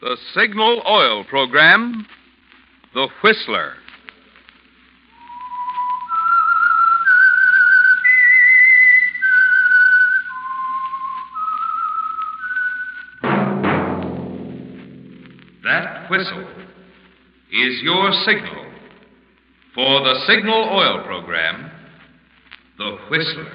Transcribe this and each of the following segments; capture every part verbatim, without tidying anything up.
The Signal Oil Program, The Whistler. That whistle is your signal for the Signal Oil Program, The Whistler.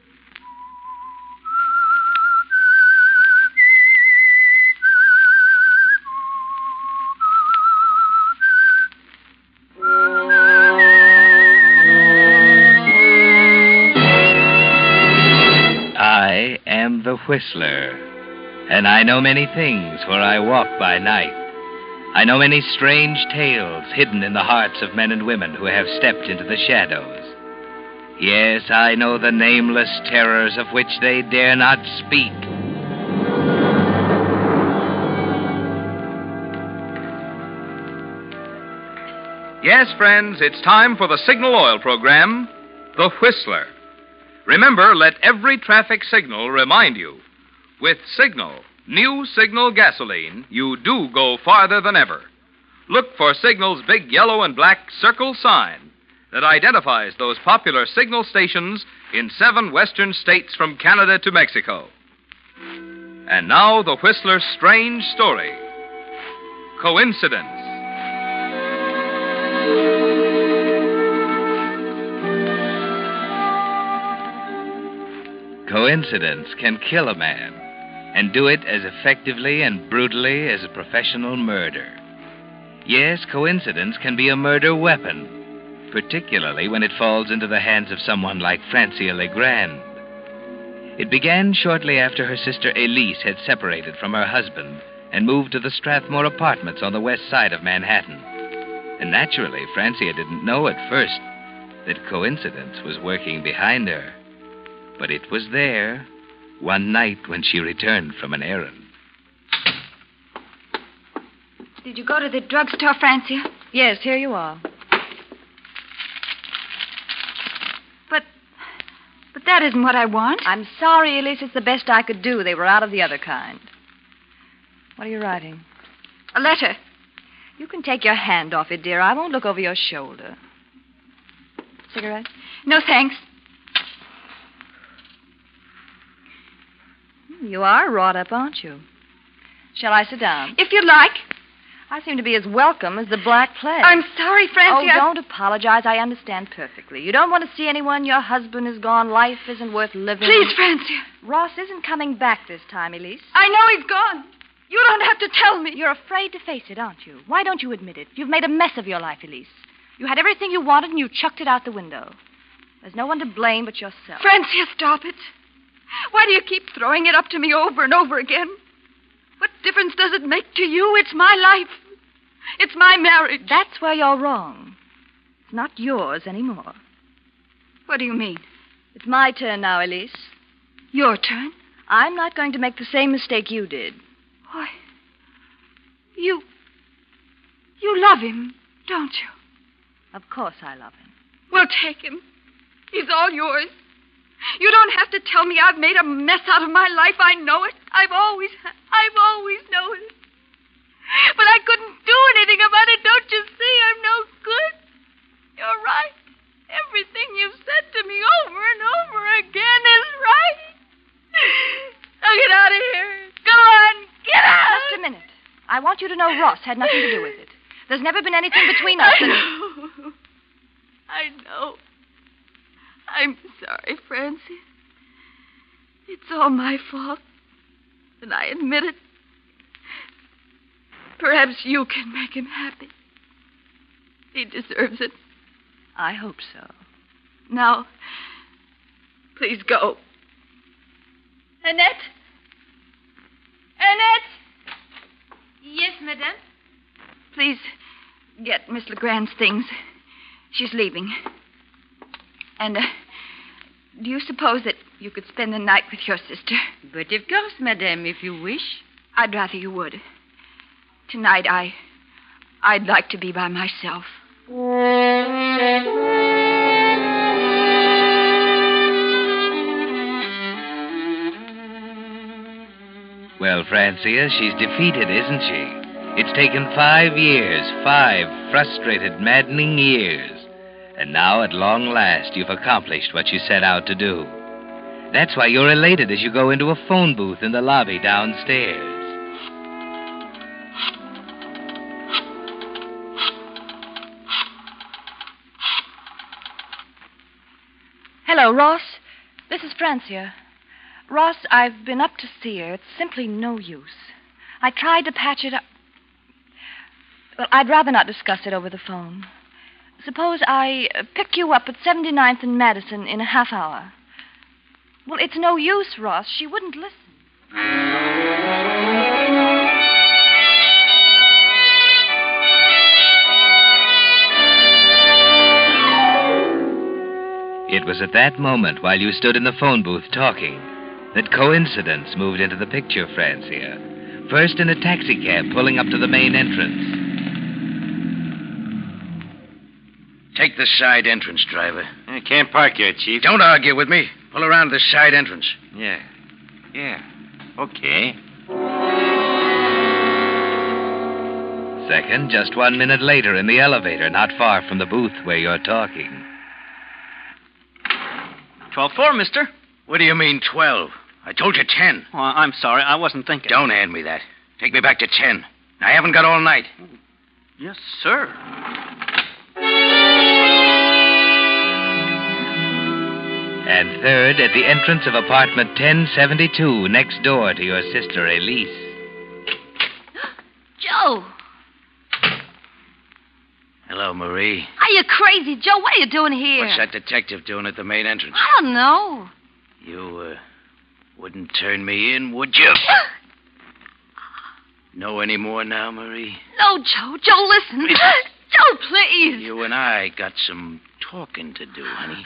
I am the Whistler, and I know many things, for I walk by night. I know many strange tales hidden in the hearts of men and women who have stepped into the shadows. Yes, I know the nameless terrors of which they dare not speak. Yes, friends, it's time for the Signal Oil Program, The Whistler. Remember, let every traffic signal remind you. With Signal, new Signal gasoline, you do go farther than ever. Look for Signal's big yellow and black circle sign that identifies those popular Signal stations in seven western states from Canada to Mexico. And now, the Whistler's strange story. Coincidence. Coincidence can kill a man, and do it as effectively and brutally as a professional murder. Yes, coincidence can be a murder weapon, particularly when it falls into the hands of someone like Francia Legrand. It began shortly after her sister Elise had separated from her husband and moved to the Strathmore Apartments on the west side of Manhattan. And naturally, Francia didn't know at first that coincidence was working behind her. But it was there one night when she returned from an errand. Did you go to the drugstore, Francia? Yes, here you are. But, but that isn't what I want. I'm sorry, Elise. It's the best I could do. They were out of the other kind. What are you writing? A letter. You can take your hand off it, dear. I won't look over your shoulder. Cigarette? No, thanks. You are wrought up, aren't you? Shall I sit down? If you'd like. I seem to be as welcome as the Black Plague. I'm sorry, Francia. Oh, don't apologize. I understand perfectly. You don't want to see anyone. Your husband is gone. Life isn't worth living. Please, Francia. Ross isn't coming back this time, Elise. I know he's gone. You don't have to tell me. You're afraid to face it, aren't you? Why don't you admit it? You've made a mess of your life, Elise. You had everything you wanted, and you chucked it out the window. There's no one to blame but yourself. Francia, stop it. Why do you keep throwing it up to me over and over again? What difference does it make to you? It's my life. It's my marriage. That's where you're wrong. It's not yours anymore. What do you mean? It's my turn now, Elise. Your turn? I'm not going to make the same mistake you did. Why, you... You love him, don't you? Of course I love him. Well, take him. He's all yours. You don't have to tell me I've made a mess out of my life. I know it. I've always, I've always known it. But I couldn't do anything about it. Don't you see? I'm no good. You're right. Everything you've said to me over and over again is right. Now get out of here. Go on. Get out. Just a minute. I want you to know Ross had nothing to do with it. There's never been anything between us. I know. I know. I'm sorry, Francie. It's all my fault. And I admit it. Perhaps you can make him happy. He deserves it. I hope so. Now, please go. Annette? Annette? Yes, madame? Please get Miss Legrand's things. She's leaving. And, uh, do you suppose that you could spend the night with your sister? But of course, madame, if you wish. I'd rather you would. Tonight, I... I'd like to be by myself. Well, Francia, she's defeated, isn't she? It's taken five years, five frustrated, maddening years. And now, at long last, you've accomplished what you set out to do. That's why you're elated as you go into a phone booth in the lobby downstairs. Hello, Ross. This is Francia. Ross, I've been up to see her. It's simply no use. I tried to patch it up. Well, I'd rather not discuss it over the phone. Suppose I uh, pick you up at seventy-ninth and Madison in a half hour. Well, it's no use, Ross. She wouldn't listen. It was at that moment, while you stood in the phone booth talking, that coincidence moved into the picture, Francia. First in a taxicab pulling up to the main entrance. Take the side entrance, driver. I can't park here, Chief. Don't argue with me. Pull around the side entrance. Yeah. Yeah. Okay. Second, just one minute later in the elevator, not far from the booth where you're talking. twelve four, mister. What do you mean, twelve? I told you ten. Oh, I'm sorry. I wasn't thinking. Don't hand me that. Take me back to ten. I haven't got all night. Yes, sir. And third, at the entrance of apartment ten seventy-two, next door to your sister Elise. Joe! Hello, Marie. Are you crazy, Joe? What are you doing here? What's that detective doing at the main entrance? I don't know. You, uh, wouldn't turn me in, would you? Know any more now, Marie? No, Joe. Joe, listen. Joe, please. You and I got some talking to do, honey.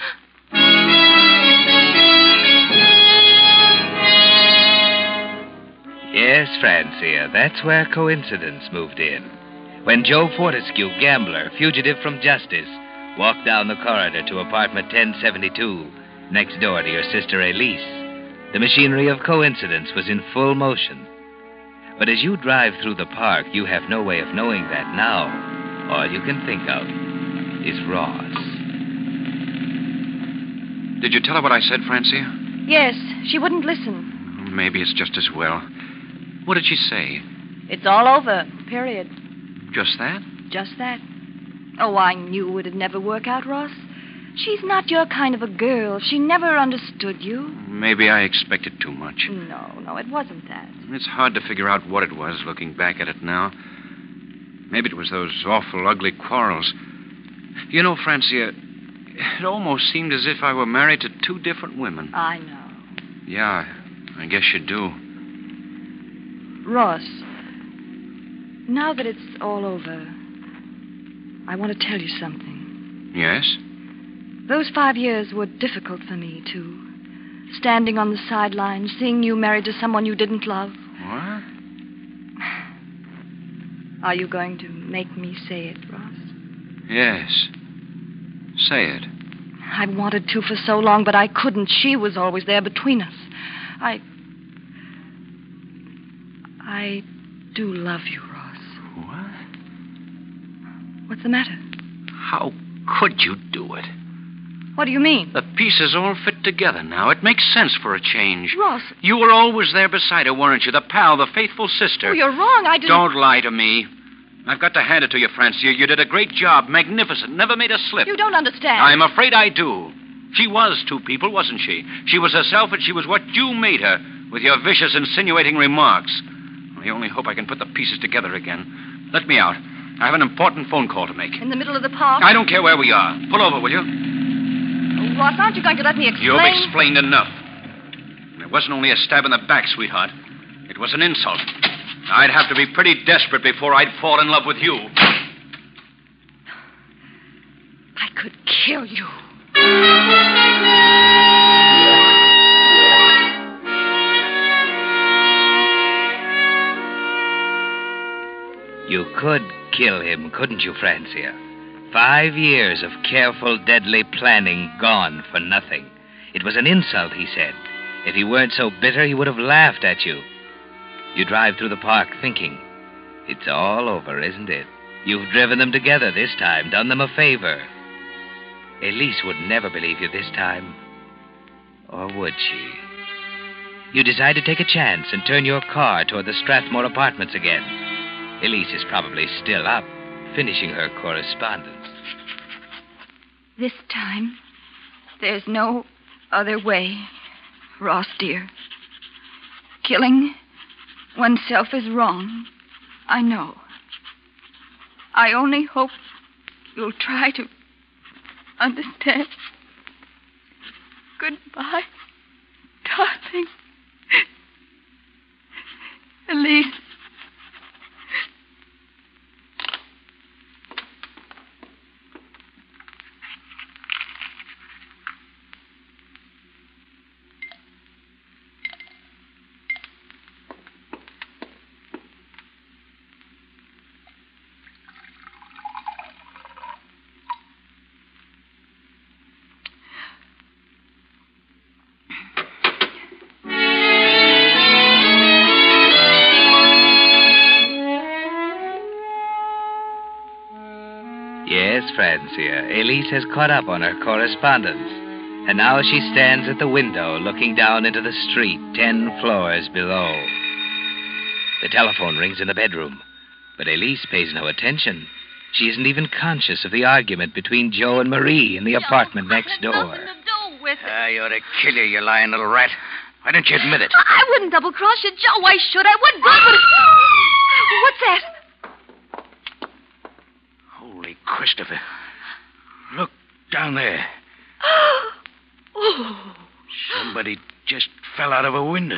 Yes, Francia, that's where coincidence moved in. When Joe Fortescue, gambler, fugitive from justice, walked down the corridor to apartment ten seventy-two, next door to your sister Elise, the machinery of coincidence was in full motion. But as you drive through the park, you have no way of knowing that now. All you can think of is Ross. Did you tell her what I said, Francia? Yes, she wouldn't listen. Maybe it's just as well. What did she say? It's all over, period. Just that? Just that. Oh, I knew it'd never work out, Ross. She's not your kind of a girl. She never understood you. Maybe I expected too much. No, no, it wasn't that. It's hard to figure out what it was, looking back at it now. Maybe it was those awful, ugly quarrels. You know, Francia, it almost seemed as if I were married to two different women. I know. Yeah, I guess you do. Ross, now that it's all over, I want to tell you something. Yes? Those five years were difficult for me, too. Standing on the sidelines, seeing you married to someone you didn't love. What? Are you going to make me say it, Ross? Yes. Say it. I wanted to for so long, but I couldn't. She was always there between us. I... I do love you, Ross. What? What's the matter? How could you do it? What do you mean? The pieces all fit together now. It makes sense for a change. Ross. You were always there beside her, weren't you? The pal, the faithful sister. Oh, you're wrong. I didn't... Don't lie to me. I've got to hand it to you, Francia. You did a great job. Magnificent. Never made a slip. You don't understand. I'm afraid I do. She was two people, wasn't she? She was herself, and she was what you made her, with your vicious, insinuating remarks. I only hope I can put the pieces together again. Let me out. I have an important phone call to make. In the middle of the park? I don't care where we are. Pull over, will you? Oh, Ross, aren't you going to let me explain? You've explained enough. It wasn't only a stab in the back, sweetheart. It was an insult. I'd have to be pretty desperate before I'd fall in love with you. I could kill you. You could kill him, couldn't you, Francia? Five years of careful, deadly planning gone for nothing. It was an insult, he said. If he weren't so bitter, he would have laughed at you. You drive through the park thinking. It's all over, isn't it? You've driven them together this time, done them a favor. Elise would never believe you this time. Or would she? You decide to take a chance and turn your car toward the Strathmore apartments again. Elise is probably still up, finishing her correspondence. This time, there's no other way, Ross, dear. Killing oneself is wrong. I know. I only hope you'll try to understand. Goodbye, darling. Elise. Yes, Francia, Elise has caught up on her correspondence. And now she stands at the window looking down into the street ten floors below. The telephone rings in the bedroom, but Elise pays no attention. She isn't even conscious of the argument between Joe and Marie in the apartment next door. Nothing to do with it. I ought to kill you, you lying little rat. Why don't you admit it? I wouldn't double-cross you, Joe. Why should I? What good would it... What's that? Holy Christopher. Look down there. Oh. Somebody just fell out of a window.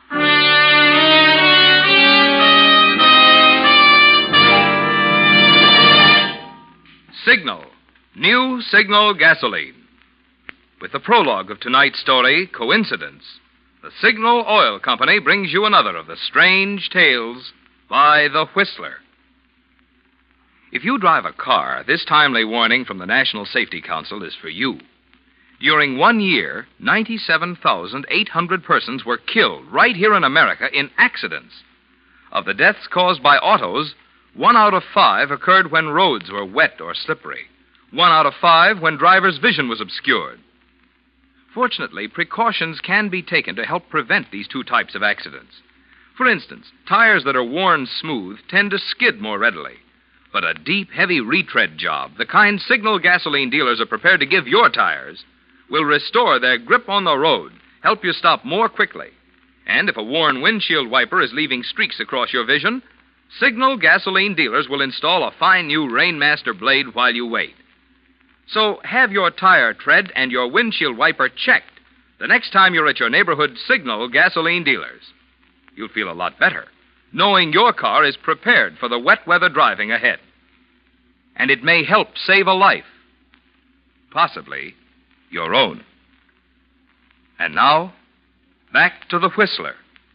Signal. New Signal gasoline. With the prologue of tonight's story, Coincidence, the Signal Oil Company brings you another of the strange tales by The Whistler. If you drive a car, this timely warning from the National Safety Council is for you. During one year, ninety-seven thousand eight hundred persons were killed right here in America in accidents. Of the deaths caused by autos, one out of five occurred when roads were wet or slippery. One out of five when drivers' vision was obscured. Fortunately, precautions can be taken to help prevent these two types of accidents. For instance, tires that are worn smooth tend to skid more readily. But a deep, heavy retread job, the kind Signal gasoline dealers are prepared to give your tires, will restore their grip on the road, help you stop more quickly. And if a worn windshield wiper is leaving streaks across your vision, Signal gasoline dealers will install a fine new Rainmaster blade while you wait. So have your tire tread and your windshield wiper checked the next time you're at your neighborhood Signal gasoline dealers. You'll feel a lot better, knowing your car is prepared for the wet weather driving ahead. And it may help save a life. Possibly your own. And now, back to The Whistler.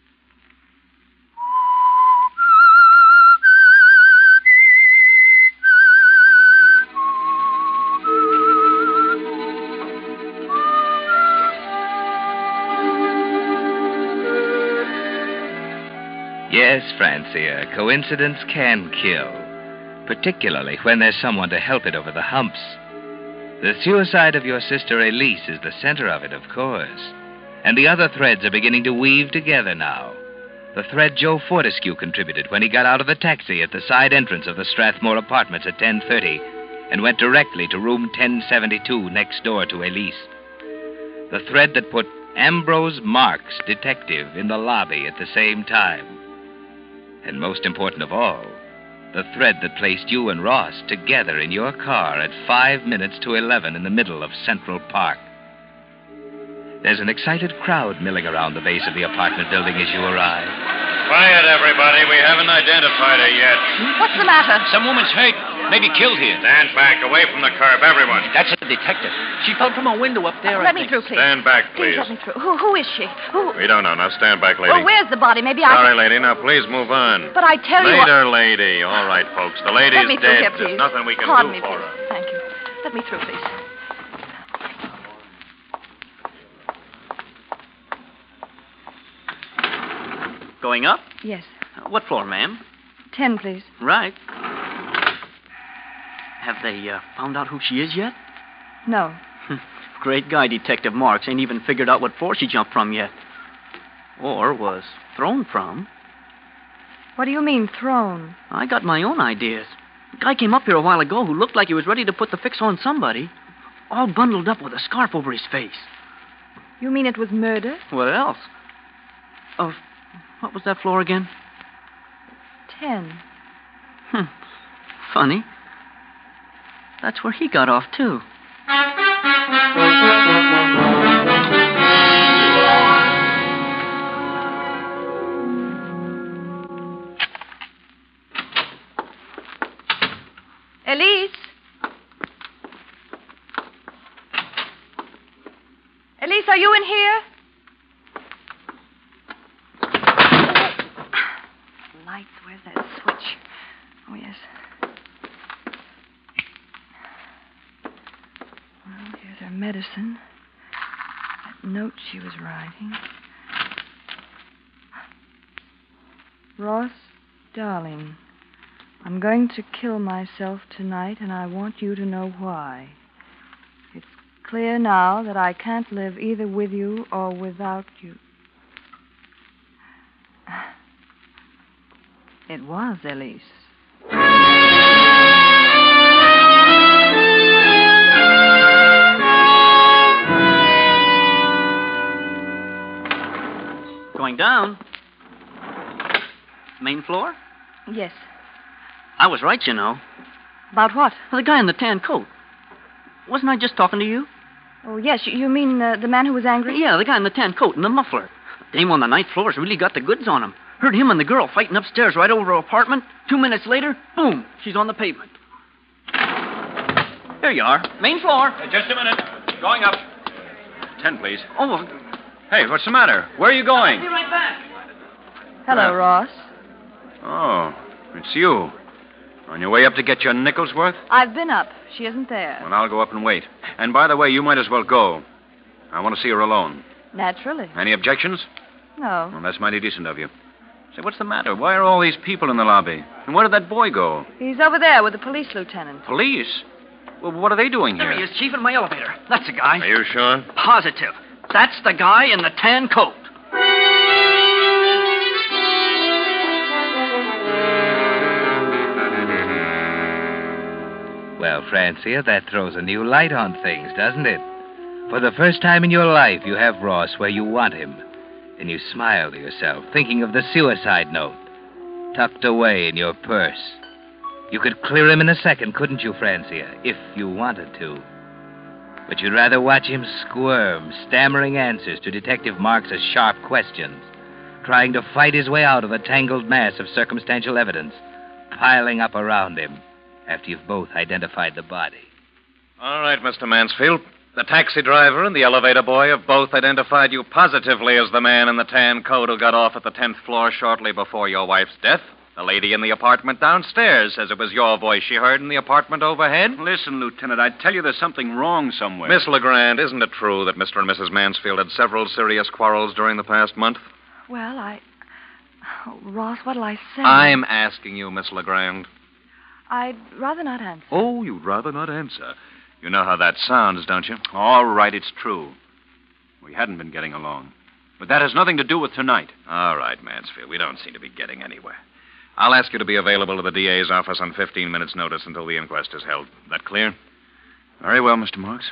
Yes, Francia, coincidence can kill, particularly when there's someone to help it over the humps. The suicide of your sister Elise is the center of it, of course. And the other threads are beginning to weave together now. The thread Joe Fortescue contributed when he got out of the taxi at the side entrance of the Strathmore apartments at ten thirty and went directly to room ten seventy-two next door to Elise. The thread that put Ambrose Marks, detective, in the lobby at the same time. And most important of all, the thread that placed you and Ross together in your car at five minutes to eleven in the middle of Central Park. There's an excited crowd milling around the base of the apartment building as you arrive. Quiet, everybody. We haven't identified her yet. What's the matter? Some woman's hurt, maybe killed here. Stand back, away from the curb, everyone. That's a detective. She fell from a window up there, I Let me think. through, please. Stand back, please. Let me through. Who, who is she? Who? We don't know. Now stand back, lady. Well, where's the body? Maybe I... Sorry, lady. Now please move on. But I tell you what... Later, lady. All right, folks. The lady's Let me through dead. here, please. There's nothing we can Pardon do me, for please. her. Thank you. Let me through, please. Going up? Yes. What floor, ma'am? Ten, please. Right. Have they uh, found out who she is yet? No. Great guy, Detective Marks. Ain't even figured out what floor she jumped from yet. Or was thrown from. What do you mean, thrown? I got my own ideas. A guy came up here a while ago who looked like he was ready to put the fix on somebody, all bundled up with a scarf over his face. You mean it was murder? What else? Oh, what was that floor again? Ten. Hmm. Funny. That's where he got off, too. Elise? Elise, are you in here? Lights, where's that switch? Oh, yes. Well, here's her medicine. That note she was writing. Ross, darling, I'm going to kill myself tonight, and I want you to know why. It's clear now that I can't live either with you or without you. It was Elise. Going down. Main floor? Yes. I was right, you know. About what? The guy in the tan coat. Wasn't I just talking to you? Oh, yes. You, you mean uh, the man who was angry? Yeah, the guy in the tan coat and the muffler. The dame on the ninth floor's really got the goods on him. Heard him and the girl fighting upstairs right over her apartment. Two minutes later, boom, she's on the pavement. There you are. Main floor. Uh, just a minute. Going up. Ten, please. Oh, Hey, what's the matter? Where are you going? I'll be right back. Hello, Uh, Ross. Oh, it's you. On your way up to get your nickel's worth? I've been up. She isn't there. Well, I'll go up and wait. And by the way, you might as well go. I want to see her alone. Naturally. Any objections? No. Well, that's mighty decent of you. Say, what's the matter? Why are all these people in the lobby? And where did that boy go? He's over there with the police lieutenant. Police? Well, what are they doing here? There he is, Chief, in my elevator. That's the guy. Are you sure? Positive. That's the guy in the tan coat. Well, Francia, that throws a new light on things, doesn't it? For the first time in your life, you have Ross where you want him. And you smile to yourself, thinking of the suicide note, tucked away in your purse. You could clear him in a second, couldn't you, Francia, if you wanted to? But you'd rather watch him squirm, stammering answers to Detective Marks's sharp questions, trying to fight his way out of the tangled mass of circumstantial evidence, piling up around him after you've both identified the body. All right, Mister Mansfield. The taxi driver and the elevator boy have both identified you positively as the man in the tan coat who got off at the tenth floor shortly before your wife's death. The lady in the apartment downstairs says it was your voice she heard in the apartment overhead. Listen, Lieutenant, I tell you there's something wrong somewhere. Miss LeGrand, isn't it true that Mister and Missus Mansfield had several serious quarrels during the past month? Well, I... Oh, Ross, what'll I say? I'm asking you, Miss LeGrand. I'd rather not answer. Oh, you'd rather not answer. You know how that sounds, don't you? All right, it's true. We hadn't been getting along. But that has nothing to do with tonight. All right, Mansfield. We don't seem to be getting anywhere. I'll ask you to be available at the D A's office on fifteen minutes' notice until the inquest is held. That clear? Very well, Mister Marks.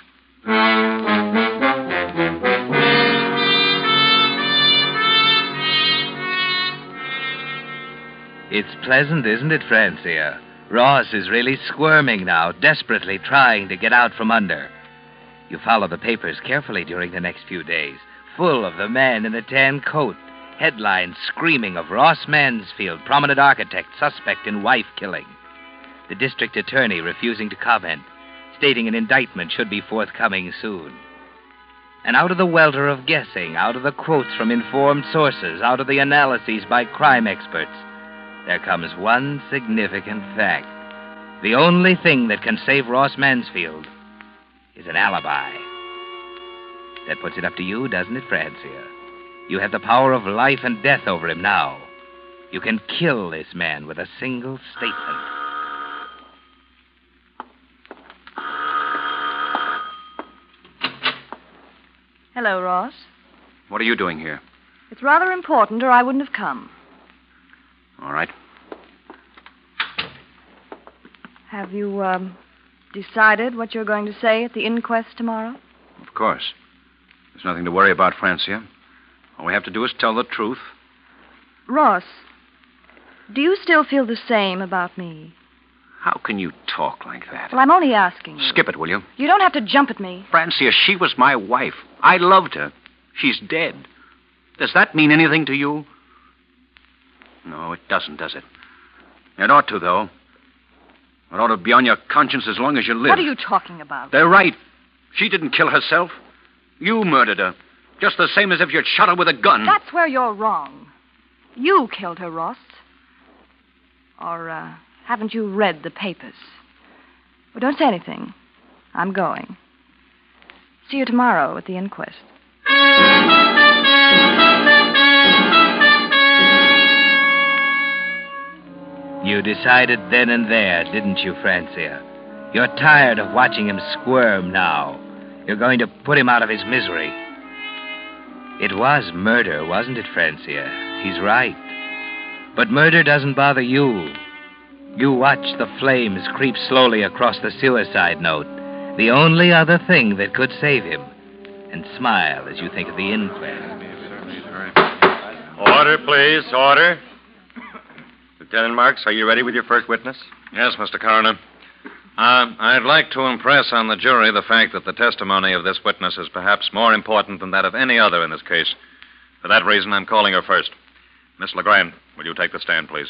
It's pleasant, isn't it, Francia? Ross is really squirming now, desperately trying to get out from under. You follow the papers carefully during the next few days, full of the man in the tan coat. Headlines screaming of Ross Mansfield, prominent architect, suspect in wife killing. The district attorney refusing to comment, stating an indictment should be forthcoming soon. And out of the welter of guessing, out of the quotes from informed sources, out of the analyses by crime experts, there comes one significant fact. The only thing that can save Ross Mansfield is an alibi. That puts it up to you, doesn't it, Francia? You have the power of life and death over him now. You can kill this man with a single statement. Hello, Ross. What are you doing here? It's rather important, or I wouldn't have come. All right. Have you, um, decided what you're going to say at the inquest tomorrow? Of course. There's nothing to worry about, Francia. All we have to do is tell the truth. Ross, do you still feel the same about me? How can you talk like that? Well, I'm only asking you. Skip it, will you? You don't have to jump at me. Francia, she was my wife. I loved her. She's dead. Does that mean anything to you? No, it doesn't, does it? It ought to, though. It ought to be on your conscience as long as you live. What are you talking about? They're right. She didn't kill herself. You murdered her. Just the same as if you'd shot her with a gun. That's where you're wrong. You killed her, Ross. Or, uh, haven't you read the papers? Well, don't say anything. I'm going. See you tomorrow at the inquest. You decided then and there, didn't you, Francia? You're tired of watching him squirm now. You're going to put him out of his misery. It was murder, wasn't it, Francia? He's right. But murder doesn't bother you. You watch the flames creep slowly across the suicide note, the only other thing that could save him, and smile as you think of the inquest. Order, please. Order. Lieutenant Marks, are you ready with your first witness? Yes, Mister Coroner. Uh, I'd like to impress on the jury the fact that the testimony of this witness is perhaps more important than that of any other in this case. For that reason, I'm calling her first. Miss LeGrand, will you take the stand, please?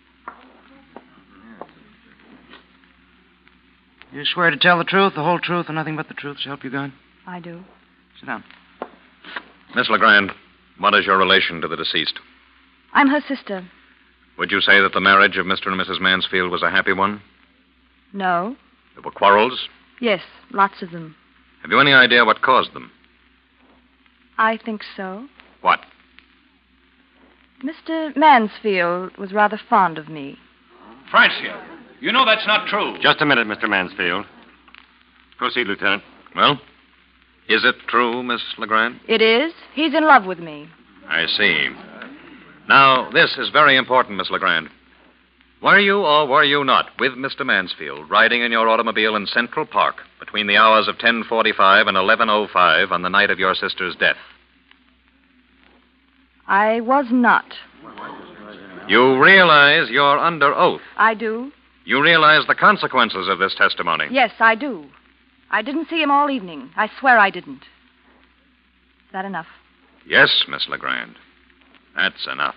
You swear to tell the truth, the whole truth, and nothing but the truth to help you God? I do. Sit down. Miss LeGrand, what is your relation to the deceased? I'm her sister. Would you say that the marriage of Mister and Missus Mansfield was a happy one? No. There were quarrels? Yes, lots of them. Have you any idea what caused them? I think so. What? Mister Mansfield was rather fond of me. Francia, you know that's not true. Just a minute, Mister Mansfield. Proceed, Lieutenant. Well, is it true, Miss LeGrand? It is. He's in love with me. I see. Now, this is very important, Miss LeGrand. Were you or were you not with Mister Mansfield riding in your automobile in Central Park between the hours of ten forty-five and eleven oh five on the night of your sister's death? I was not. You realize you're under oath. I do. You realize the consequences of this testimony. Yes, I do. I didn't see him all evening. I swear I didn't. Is that enough? Yes, Miss LeGrand. That's enough.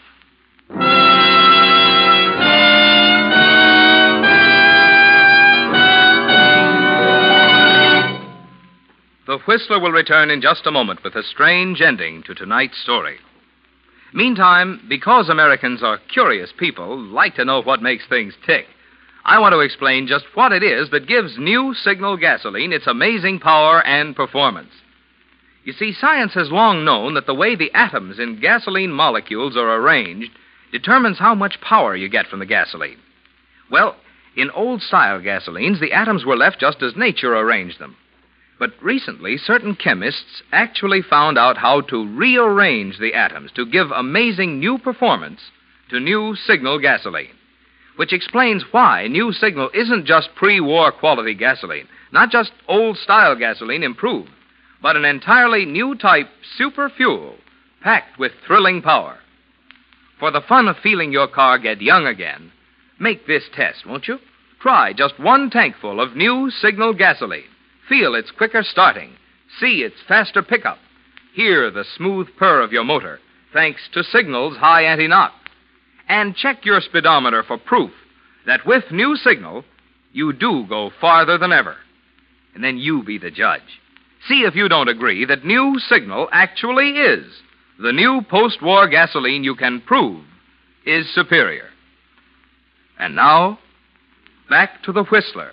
The Whistler will return in just a moment with a strange ending to tonight's story. Meantime, because Americans are curious people, like to know what makes things tick, I want to explain just what it is that gives New Signal gasoline its amazing power and performance. You see, science has long known that the way the atoms in gasoline molecules are arranged determines how much power you get from the gasoline. Well, in old-style gasolines, the atoms were left just as nature arranged them. But recently, certain chemists actually found out how to rearrange the atoms to give amazing new performance to New Signal gasoline, which explains why New Signal isn't just pre-war quality gasoline, not just old-style gasoline improved, but an entirely new type super fuel packed with thrilling power. For the fun of feeling your car get young again, make this test, won't you? Try just one tankful of New Signal gasoline. Feel its quicker starting. See its faster pickup. Hear the smooth purr of your motor, thanks to Signal's high anti-knock. And check your speedometer for proof that with New Signal, you do go farther than ever. And then you be the judge. See if you don't agree that New Signal actually is the new post-war gasoline you can prove is superior. And now, back to the Whistler.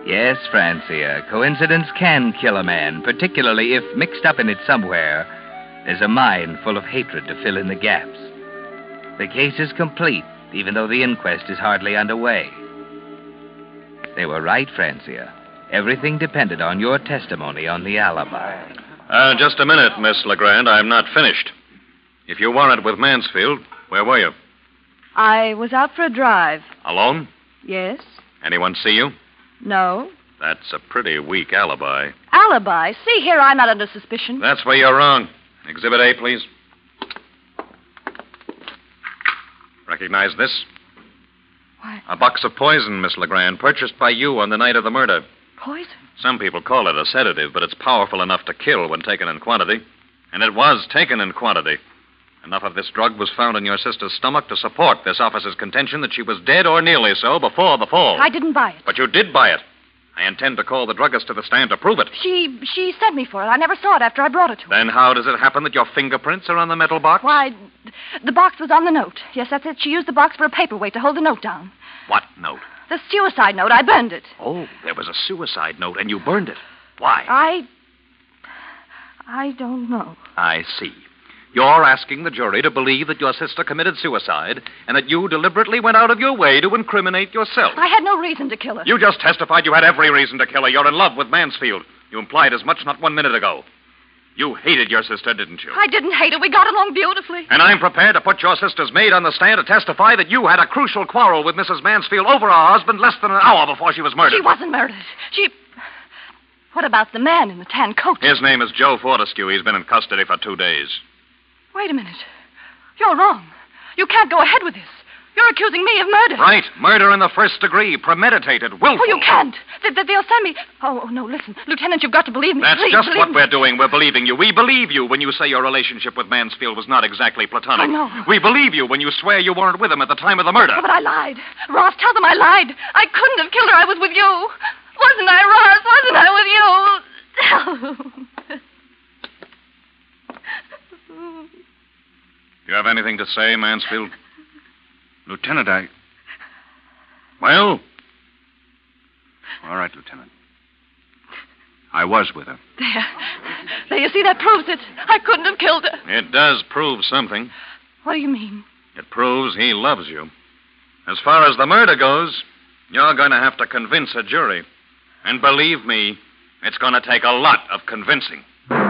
Yes, Francia, coincidence can kill a man, particularly if, mixed up in it somewhere, there's a mind full of hatred to fill in the gaps. The case is complete, even though the inquest is hardly underway. They were right, Francia. Everything depended on your testimony on the alibi. Uh, just a minute, Miss Legrand. I'm not finished. If you weren't with Mansfield, where were you? I was out for a drive. Alone? Yes? Anyone see you? No? That's a pretty weak alibi. Alibi? See here, I'm not under suspicion. That's where you're wrong. Exhibit A, please. Recognize this? What? A box of poison, Miss Legrand, purchased by you on the night of the murder. Poison? Some people call it a sedative, but it's powerful enough to kill when taken in quantity. And it was taken in quantity. Enough of this drug was found in your sister's stomach to support this officer's contention that she was dead or nearly so before the fall. I didn't buy it. But you did buy it. I intend to call the druggist to the stand to prove it. She she sent me for it. I never saw it after I brought it to her. Then how does it happen that your fingerprints are on the metal box? Why, the box was on the note. Yes, that's it. She used the box for a paperweight to hold the note down. What note? The suicide note. I burned it. Oh, there was a suicide note, and you burned it. Why? I... I don't know. I see. You're asking the jury to believe that your sister committed suicide and that you deliberately went out of your way to incriminate yourself. I had no reason to kill her. You just testified you had every reason to kill her. You're in love with Mansfield. You implied as much not one minute ago. You hated your sister, didn't you? I didn't hate her. We got along beautifully. And I'm prepared to put your sister's maid on the stand to testify that you had a crucial quarrel with Missus Mansfield over her husband less than an hour before she was murdered. She wasn't murdered. She... What about the man in the tan coat? His name is Joe Fortescue. He's been in custody for two days. Wait a minute. You're wrong. You can't go ahead with this. You're accusing me of murder. Right. Murder in the first degree. Premeditated. Willful. Oh, you can't. They, they, they'll send me... Oh, oh, no, listen. Lieutenant, you've got to believe me. That's Please, just believe what me. we're doing. We're believing you. We believe you when you say your relationship with Mansfield was not exactly platonic. I know. We believe you when you swear you weren't with him at the time of the murder. Oh, but I lied. Ross, tell them I lied. I couldn't have killed her. I was with you. Wasn't I, Ross? Wasn't I with you? You have anything to say, Mansfield? Lieutenant, I... Well? All right, Lieutenant. I was with her. There. There, you see, that proves it. I couldn't have killed her. It does prove something. What do you mean? It proves he loves you. As far as the murder goes, you're going to have to convince a jury. And believe me, it's going to take a lot of convincing.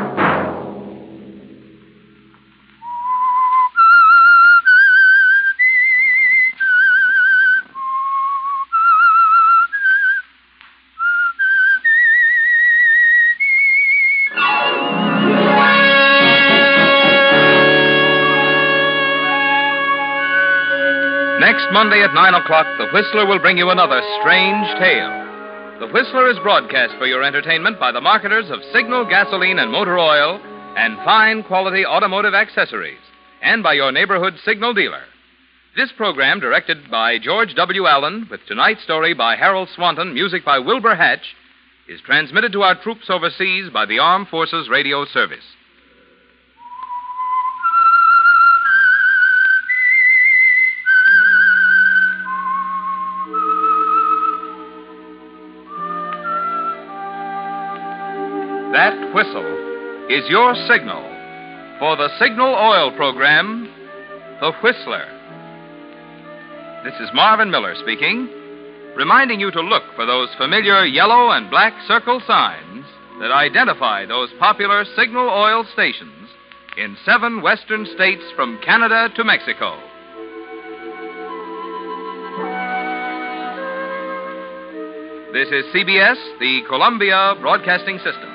Next Monday at nine o'clock, The Whistler will bring you another strange tale. The Whistler is broadcast for your entertainment by the marketers of Signal gasoline and motor oil and fine quality automotive accessories, and by your neighborhood Signal dealer. This program, directed by George W. Allen, with tonight's story by Harold Swanton, music by Wilbur Hatch, is transmitted to our troops overseas by the Armed Forces Radio Service. That whistle is your signal for the Signal Oil program, The Whistler. This is Marvin Miller speaking, reminding you to look for those familiar yellow and black circle signs that identify those popular Signal Oil stations in seven western states from Canada to Mexico. This is C B S, the Columbia Broadcasting System.